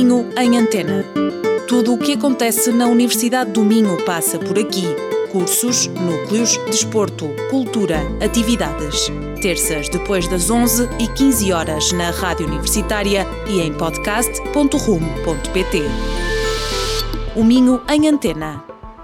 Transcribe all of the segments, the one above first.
Minho em Antena. Tudo o que acontece na Universidade do Minho passa por aqui. Cursos, núcleos, desporto, cultura, atividades. Terças depois das 11h15 na Rádio Universitária e em podcast.rum.pt. O Minho em Antena.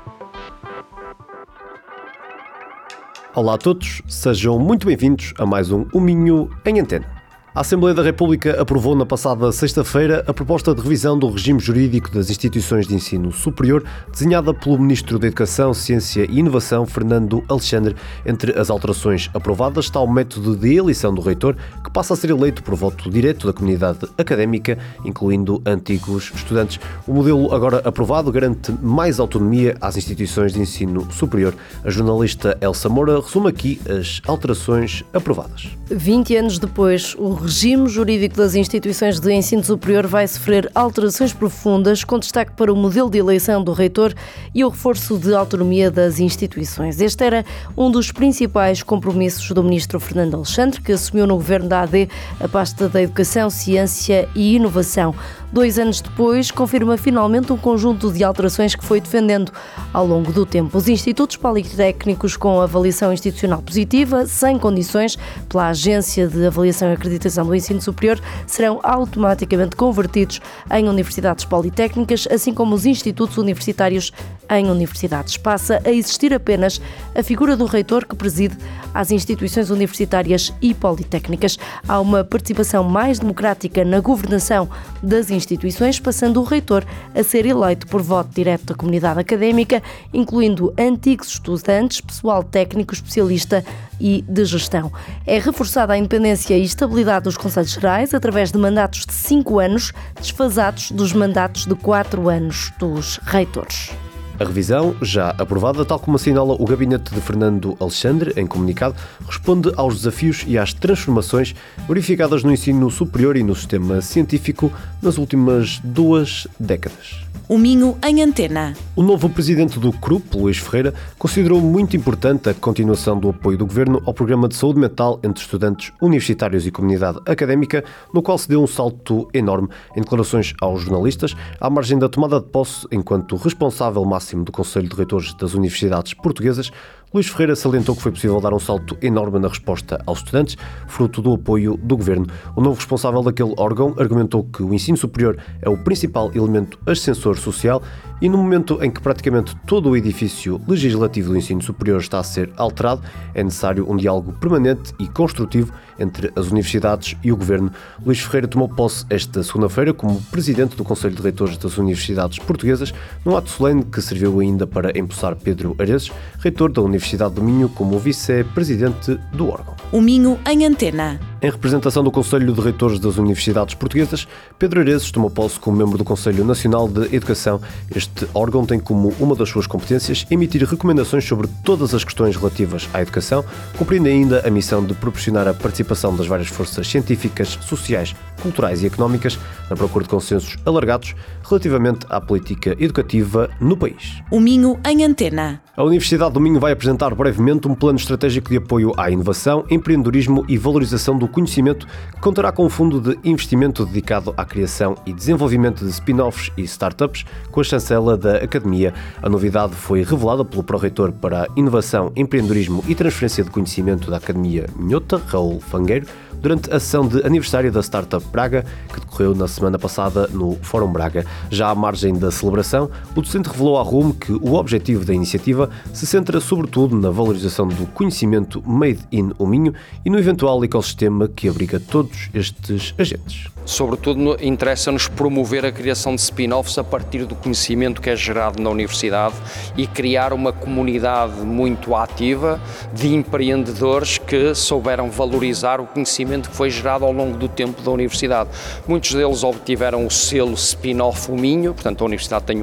Olá a todos, sejam muito bem-vindos a mais um O Minho em Antena. A Assembleia da República aprovou na passada sexta-feira a proposta de revisão do regime jurídico das instituições de ensino superior, desenhada pelo Ministro da Educação, Ciência e Inovação, Fernando Alexandre. Entre as alterações aprovadas está o método de eleição do reitor, que passa a ser eleito por voto direto da comunidade académica, incluindo antigos estudantes. O modelo agora aprovado garante mais autonomia às instituições de ensino superior. A jornalista Elsa Moura resume aqui as alterações aprovadas. 20 anos depois, o regime jurídico das instituições de ensino superior vai sofrer alterações profundas, com destaque para o modelo de eleição do reitor e o reforço de autonomia das instituições. Este era um dos principais compromissos do ministro Fernando Alexandre, que assumiu no governo da AD a pasta da Educação, Ciência e Inovação. 2 anos depois, confirma finalmente um conjunto de alterações que foi defendendo ao longo do tempo. Os institutos politécnicos com avaliação institucional positiva, sem condições, pela Agência de Avaliação e Acreditação do Ensino Superior, serão automaticamente convertidos em universidades politécnicas, assim como os institutos universitários em universidades. Passa a existir apenas a figura do reitor, que preside às instituições universitárias e politécnicas. Há uma participação mais democrática na governação das instituições, passando o reitor a ser eleito por voto direto da comunidade académica, incluindo antigos estudantes, pessoal técnico, especialista e de gestão. É reforçada a independência e estabilidade dos Conselhos Gerais através de mandatos de 5 anos, desfasados dos mandatos de 4 anos dos reitores. A revisão, já aprovada, tal como assinala o gabinete de Fernando Alexandre em comunicado, responde aos desafios e às transformações verificadas no ensino superior e no sistema científico nas últimas 2 décadas. O Minho em Antena. O novo presidente do CRUP, Luís Ferreira, considerou muito importante a continuação do apoio do Governo ao programa de saúde mental entre estudantes universitários e comunidade académica, no qual se deu um salto enorme. Em declarações aos jornalistas, à margem da tomada de posse enquanto responsável máximo do Conselho de Reitores das Universidades Portuguesas, Luís Ferreira salientou que foi possível dar um salto enorme na resposta aos estudantes, fruto do apoio do Governo. O novo responsável daquele órgão argumentou que o ensino superior é o principal elemento ascensor social e no momento em que praticamente todo o edifício legislativo do ensino superior está a ser alterado, é necessário um diálogo permanente e construtivo entre as universidades e o Governo. Luís Ferreira tomou posse esta segunda-feira como presidente do Conselho de Reitores das Universidades Portuguesas, num ato solene que serviu ainda para empossar Pedro Areses, reitor da Universidade do Minho, como vice-presidente do órgão. O Minho em Antena. Em representação do Conselho de Reitores das Universidades Portuguesas, Pedro Areses tomou posse como membro do Conselho Nacional de Educação. Este órgão tem como uma das suas competências emitir recomendações sobre todas as questões relativas à educação, cumprindo ainda a missão de proporcionar a participação das várias forças científicas, sociais, culturais e económicas na procura de consensos alargados relativamente à política educativa no país. O Minho em Antena. A Universidade do Minho vai apresentar brevemente um plano estratégico de apoio à inovação, empreendedorismo e valorização do conhecimento, que contará com um fundo de investimento dedicado à criação e desenvolvimento de spin-offs e startups, com a chancela da Academia. A novidade foi revelada pelo pró-reitor para a Inovação, Empreendedorismo e Transferência de Conhecimento da Academia Minhota, Raul Fangueiro, durante a sessão de aniversário da Startup Braga, que decorreu na semana passada no Fórum Braga. Já à margem da celebração, o docente revelou à RUM que o objetivo da iniciativa se centra sobretudo na valorização do conhecimento made in o Minho e no eventual ecossistema que abriga todos estes agentes. Sobretudo, interessa-nos promover a criação de spin-offs a partir do conhecimento que é gerado na universidade e criar uma comunidade muito ativa de empreendedores que souberam valorizar o conhecimento que foi gerado ao longo do tempo da universidade. Muitos deles obtiveram o selo Spin-off o Minho, portanto a universidade tem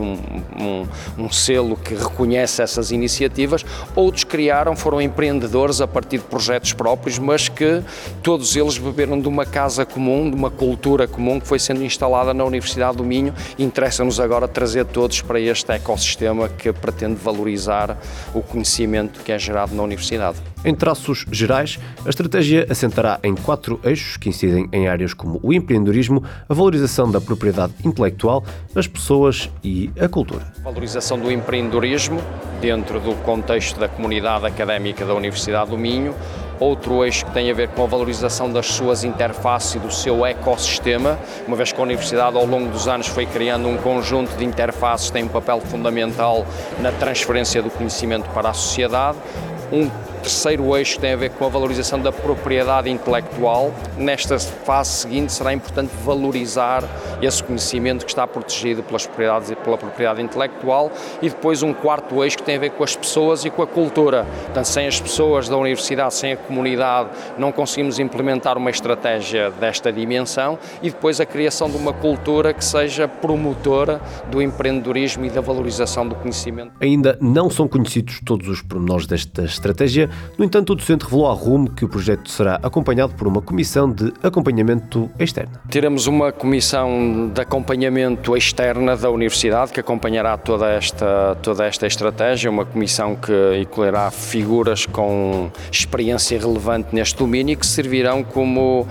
um selo que reconhece essas iniciativas. Outros foram empreendedores a partir de projetos próprios, mas que todos eles beberam de uma casa comum, de uma cultura comum que foi sendo instalada na Universidade do Minho. Interessa-nos agora trazer todos para este ecossistema que pretende valorizar o conhecimento que é gerado na universidade. Em traços gerais, a estratégia assentará em 4 eixos que incidem em áreas como o empreendedorismo, a valorização da propriedade intelectual, as pessoas e a cultura. Valorização do empreendedorismo dentro do contexto da comunidade académica da Universidade do Minho. Outro eixo que tem a ver com a valorização das suas interfaces e do seu ecossistema, uma vez que a Universidade ao longo dos anos foi criando um conjunto de interfaces que tem um papel fundamental na transferência do conhecimento para a sociedade. Um terceiro eixo tem a ver com a valorização da propriedade intelectual. Nesta fase seguinte será importante valorizar esse conhecimento que está protegido pela propriedade intelectual, e depois um quarto eixo que tem a ver com as pessoas e com a cultura. Portanto, sem as pessoas da Universidade, sem a comunidade, não conseguimos implementar uma estratégia desta dimensão, e depois a criação de uma cultura que seja promotora do empreendedorismo e da valorização do conhecimento. Ainda não são conhecidos todos os pormenores desta estratégia. No entanto, o docente revelou à RUM que o projeto será acompanhado por uma comissão de acompanhamento externa. Teremos uma comissão de acompanhamento externa da Universidade que acompanhará toda esta estratégia, uma comissão que incluirá figuras com experiência relevante neste domínio e que servirão como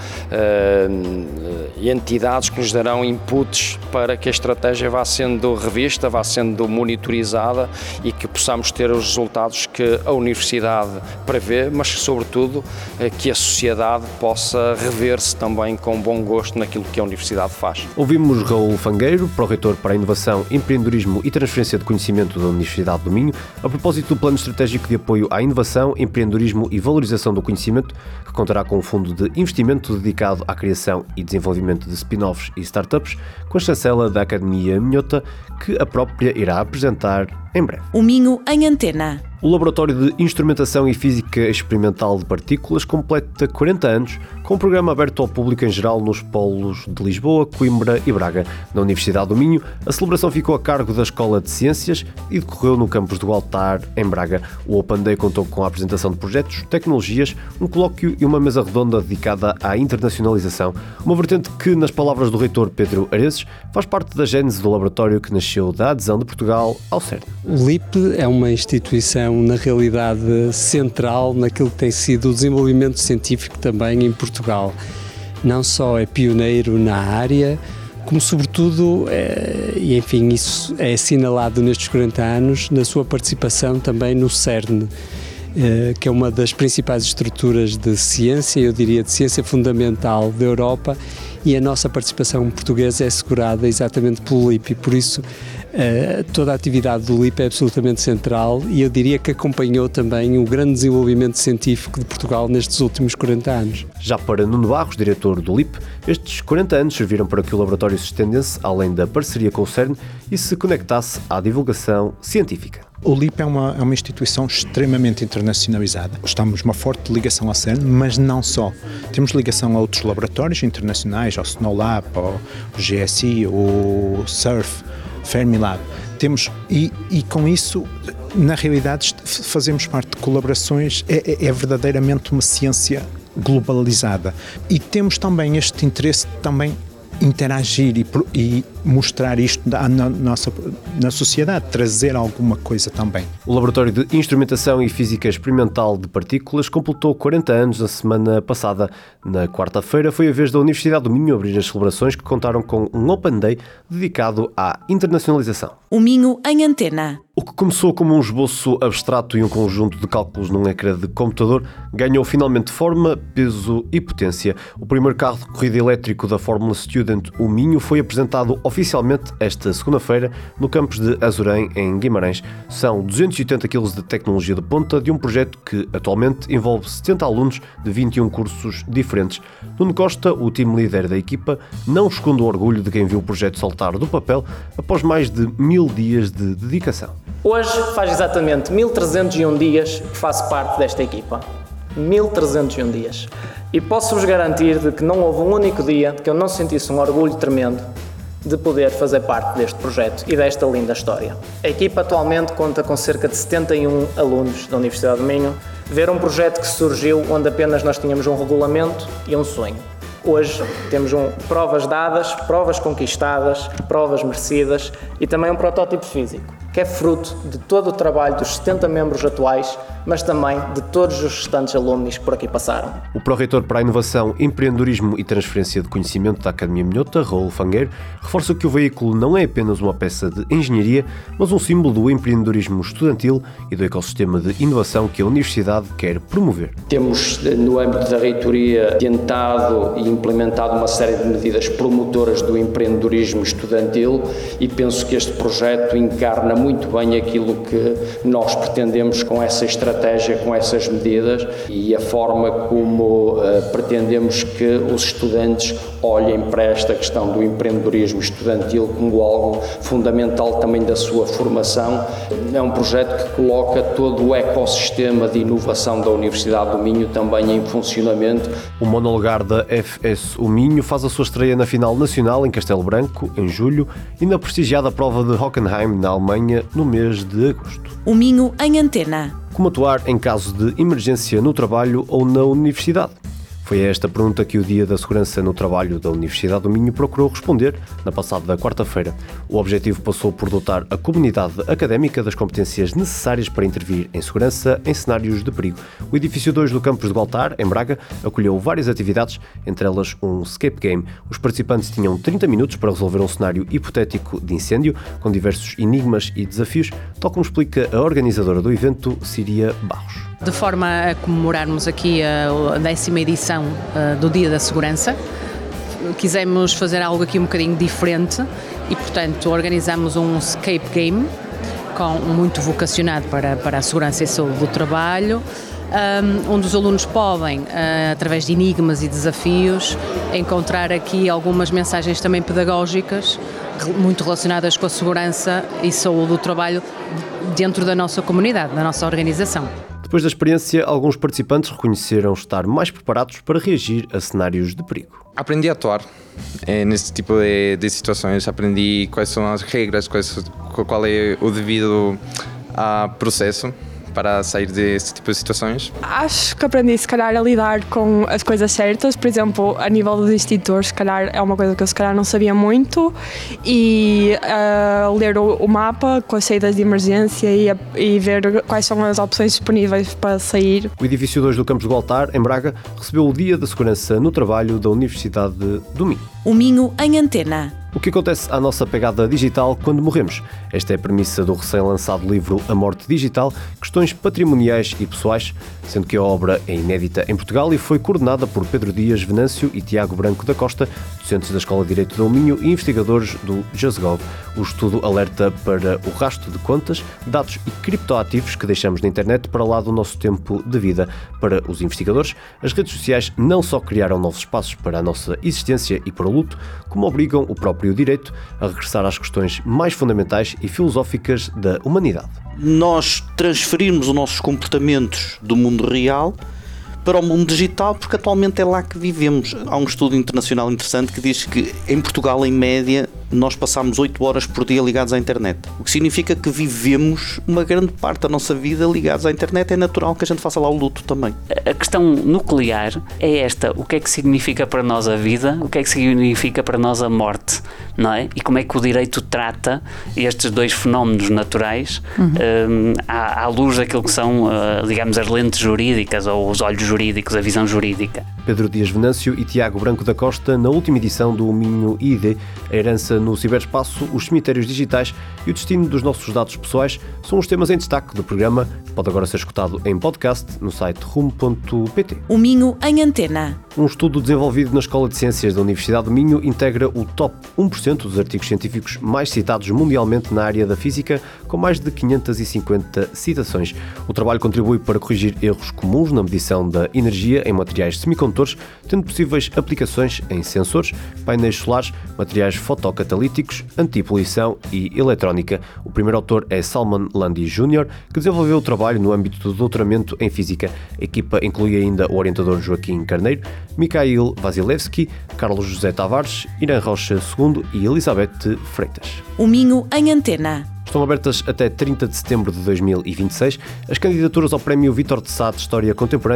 entidades que nos darão inputs para que a estratégia vá sendo revista, vá sendo monitorizada e que possamos ter os resultados que a Universidade prevê, mas que, sobretudo, que a sociedade possa rever-se também com bom gosto naquilo que a Universidade faz. Ouvimos Raul Fangueiro, pró-reitor para a Inovação, Empreendedorismo e Transferência de Conhecimento da Universidade do Minho, a propósito do Plano Estratégico de Apoio à Inovação, Empreendedorismo e Valorização do Conhecimento, que contará com um fundo de investimento dedicado à criação e desenvolvimento de spin-offs e startups, com a chancela da Academia Minhota, que a própria irá apresentar em breve. O Minho em Antena. O Laboratório de Instrumentação e Física Experimental de Partículas completa 40 anos, com um programa aberto ao público em geral nos polos de Lisboa, Coimbra e Braga. Na Universidade do Minho, a celebração ficou a cargo da Escola de Ciências e decorreu no campus do Altar, em Braga. O Open Day contou com a apresentação de projetos, tecnologias, um colóquio e uma mesa redonda dedicada à internacionalização, uma vertente que, nas palavras do reitor Pedro Areses, faz parte da gênese do laboratório que nasceu da adesão de Portugal ao CERN. O LIP é uma instituição, na realidade, central naquilo que tem sido o desenvolvimento científico também em Portugal. Não só é pioneiro na área, como sobretudo, e enfim, isso é assinalado nestes 40 anos, na sua participação também no CERN, que é uma das principais estruturas de ciência, eu diria de ciência fundamental da Europa, e a nossa participação portuguesa é assegurada exatamente pelo LIP, e por isso toda a atividade do LIP é absolutamente central, e eu diria que acompanhou também o grande desenvolvimento científico de Portugal nestes últimos 40 anos. Já para Nuno Barros, diretor do LIP, estes 40 anos serviram para que o laboratório se estendesse além da parceria com o CERN e se conectasse à divulgação científica. O LIP é uma instituição extremamente internacionalizada. Estamos numa forte ligação à CERN, mas não só. Temos ligação a outros laboratórios internacionais, ao SNOLAB, ao GSI, ao SURF, Fermilab. E com isso, na realidade, fazemos parte de colaborações, é verdadeiramente uma ciência globalizada. E temos também este interesse de também interagir e mostrar isto na sociedade, trazer alguma coisa também. O Laboratório de Instrumentação e Física Experimental de Partículas completou 40 anos na semana passada. Na quarta-feira foi a vez da Universidade do Minho abrir as celebrações, que contaram com um Open Day dedicado à internacionalização. O Minho em Antena. O que começou como um esboço abstrato e um conjunto de cálculos num ecrã de computador ganhou finalmente forma, peso e potência. O primeiro carro de corrida elétrico da Fórmula Student, o Minho, foi apresentado oficialmente esta segunda-feira no campus de Azurém, em Guimarães. São 280 kg de tecnologia de ponta de um projeto que atualmente envolve 70 alunos de 21 cursos diferentes. Nuno Costa, o team leader da equipa, não esconde o orgulho de quem viu o projeto saltar do papel após mais de 1000 dias de dedicação. Hoje faz exatamente 1301 dias que faço parte desta equipa. 1301 dias. E posso-vos garantir de que não houve um único dia de que eu não sentisse um orgulho tremendo de poder fazer parte deste projeto e desta linda história. A equipa atualmente conta com cerca de 71 alunos da Universidade do Minho. Ver um projeto que surgiu onde apenas nós tínhamos um regulamento e um sonho. Hoje temos provas dadas, provas conquistadas, provas merecidas e também um protótipo físico, que é fruto de todo o trabalho dos 70 membros atuais mas também de todos os restantes alunos que por aqui passaram. O Pró-Reitor para a Inovação, Empreendedorismo e Transferência de Conhecimento da Academia Minhota, Raul Fangueiro, reforça que o veículo não é apenas uma peça de engenharia, mas um símbolo do empreendedorismo estudantil e do ecossistema de inovação que a Universidade quer promover. Temos, no âmbito da Reitoria, tentado e implementado uma série de medidas promotoras do empreendedorismo estudantil e penso que este projeto encarna muito bem aquilo que nós pretendemos com essa estratégia, com essas medidas e a forma como pretendemos que os estudantes olhem para esta questão do empreendedorismo estudantil como algo fundamental também da sua formação. É um projeto que coloca todo o ecossistema de inovação da Universidade do Minho também em funcionamento. O monolugar da FS O Minho faz a sua estreia na final nacional em Castelo Branco, em julho, e na prestigiada prova de Hockenheim, na Alemanha, no mês de agosto. O Minho em Antena. Como atuar em caso de emergência no trabalho ou na universidade? Foi a esta pergunta que o Dia da Segurança no Trabalho da Universidade do Minho procurou responder na passada quarta-feira. O objetivo passou por dotar a comunidade académica das competências necessárias para intervir em segurança em cenários de perigo. O edifício 2 do campus de Gualtar, em Braga, acolheu várias atividades, entre elas um escape game. Os participantes tinham 30 minutos para resolver um cenário hipotético de incêndio, com diversos enigmas e desafios, tal como explica a organizadora do evento, Síria Barros. De forma a comemorarmos aqui a 10ª edição do Dia da Segurança, quisemos fazer algo aqui um bocadinho diferente e, portanto, organizamos um escape game muito vocacionado para a segurança e saúde do trabalho, onde os alunos podem, através de enigmas e desafios, encontrar aqui algumas mensagens também pedagógicas muito relacionadas com a segurança e saúde do trabalho dentro da nossa comunidade, da nossa organização. Depois da experiência, alguns participantes reconheceram estar mais preparados para reagir a cenários de perigo. Aprendi a atuar nesse tipo de situações, aprendi quais são as regras, qual é o devido processo para sair desse tipo de situações. Acho que aprendi, se calhar, a lidar com as coisas certas. Por exemplo, a nível dos extintores, se calhar, é uma coisa que eu, se calhar, não sabia muito. E ler o mapa com as saídas de emergência e ver quais são as opções disponíveis para sair. O edifício 2 do campus de Gualtar, em Braga, recebeu o Dia da Segurança no Trabalho da Universidade do Minho. O Minho em Antena. O que acontece à nossa pegada digital quando morremos? Esta é a premissa do recém-lançado livro A Morte Digital, Questões Patrimoniais e Pessoais, sendo que a obra é inédita em Portugal e foi coordenada por Pedro Dias Venâncio e Tiago Branco da Costa, docentes da Escola de Direito do Minho e investigadores do JustGov. O estudo alerta para o rastro de contas, dados e criptoativos que deixamos na internet para lá do nosso tempo de vida. Para os investigadores, as redes sociais não só criaram novos espaços para a nossa existência e para o luto, como obrigam o próprio direito a regressar às questões mais fundamentais e filosóficas da humanidade. Nós transferirmos os nossos comportamentos do mundo real para o mundo digital, porque atualmente é lá que vivemos. Há um estudo internacional interessante que diz que em Portugal, em média, nós passamos 8 horas por dia ligados à internet. O que significa que vivemos uma grande parte da nossa vida ligados à internet. É natural que a gente faça lá o luto também. A questão nuclear é esta: o que é que significa para nós a vida, o que é que significa para nós a morte, não é? E como é que o direito trata estes dois fenómenos naturais à luz daquilo que são, digamos, as lentes jurídicas ou os olhos jurídicos, a visão jurídica. Pedro Dias Venâncio e Tiago Branco da Costa, na última edição do Minho ID, a herança no ciberespaço, os cemitérios digitais e o destino dos nossos dados pessoais são os temas em destaque do programa, que pode agora ser escutado em podcast no site rumo.pt. O Minho em Antena. Um estudo desenvolvido na Escola de Ciências da Universidade do Minho integra o top 1% dos artigos científicos mais citados mundialmente na área da física, com mais de 550 citações. O trabalho contribui para corrigir erros comuns na medição da energia em materiais semicondutores, tendo possíveis aplicações em sensores, painéis solares, materiais fotocatalíticos, antipoluição e eletrónica. O primeiro autor é Salman Landi Jr., que desenvolveu o trabalho no âmbito do doutoramento em física. A equipa inclui ainda o orientador Joaquim Carneiro, Mikhail Vasilevski, Carlos José Tavares, Irã Rocha II e Elizabeth Freitas. O Minho em Antena. Estão abertas até 30 de setembro de 2026 as candidaturas ao Prémio Vítor de Sá de História Contemporânea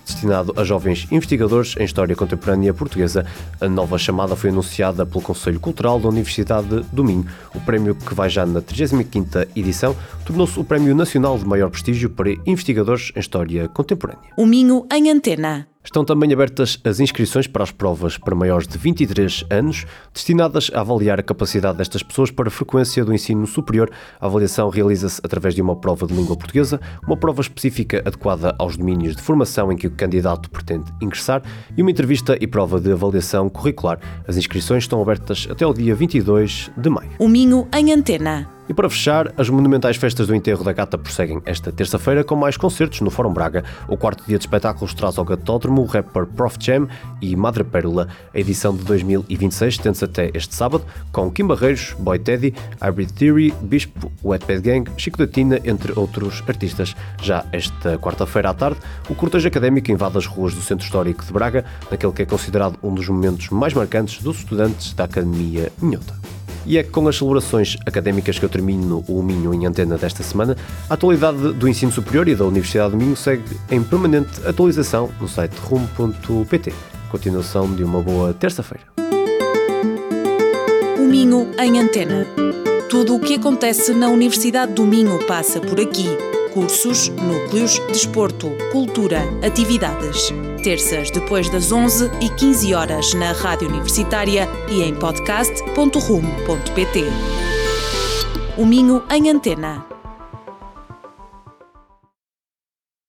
destinado a jovens investigadores em História Contemporânea Portuguesa. A nova chamada foi anunciada pelo Conselho Cultural da Universidade do Minho. O prémio, que vai já na 35ª edição, tornou-se o prémio nacional de maior prestígio para investigadores em História Contemporânea. O Minho em Antena. Estão também abertas as inscrições para as provas para maiores de 23 anos, destinadas a avaliar a capacidade destas pessoas para a frequência do ensino superior. A avaliação realiza-se através de uma prova de língua portuguesa, uma prova específica adequada aos domínios de formação em que o candidato pretende ingressar e uma entrevista e prova de avaliação curricular. As inscrições estão abertas até ao dia 22 de maio. O Minho em Antena. E para fechar, as monumentais festas do enterro da Gata prosseguem esta terça-feira com mais concertos no Fórum Braga. O quarto dia de espetáculos traz ao Gatódromo o rapper Prof Jam e Madre Pérola. A edição de 2026 estende-se até este sábado, com Kim Barreiros, Boy Teddy, Hybrid Theory, Bispo, Wetpad Gang, Chico da Tina, entre outros artistas. Já esta quarta-feira à tarde, o cortejo académico invade as ruas do Centro Histórico de Braga, naquele que é considerado um dos momentos mais marcantes dos estudantes da Academia Minhota. E é com as celebrações académicas que eu termino o Minho em Antena desta semana. A atualidade do ensino superior e da Universidade do Minho segue em permanente atualização no site rumo.pt. Continuação de uma boa terça-feira. O Minho em Antena. Tudo o que acontece na Universidade do Minho passa por aqui. Cursos, núcleos, desporto, cultura, atividades. Terças depois das 11h15 na Rádio Universitária e em podcast.rumo.pt. O Minho em Antena.